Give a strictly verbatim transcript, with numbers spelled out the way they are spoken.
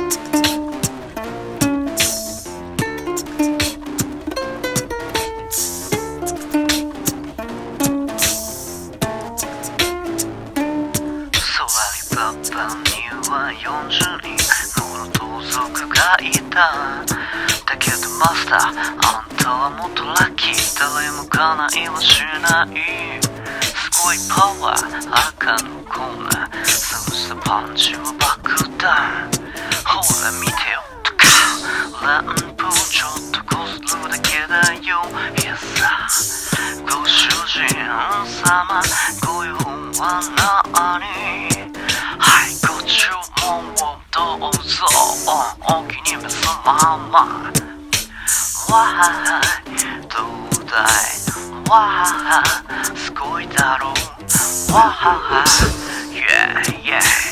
よんじゅうにんの盗賊がいた。だけどマスター、あんたはもっとラッキー。誰も叶いはしない。すごいパワー、赤のコーナー。そうしたパンチは爆弾。ほら見てよとか、ランプをちょっとこするだけだよ。いやさ、ご主人様、ご用は何？はい、ご注文をどうぞ。お気に召すまま。わーい、どうだい？わー、すごいだろう。わー、イェーイイェーイ。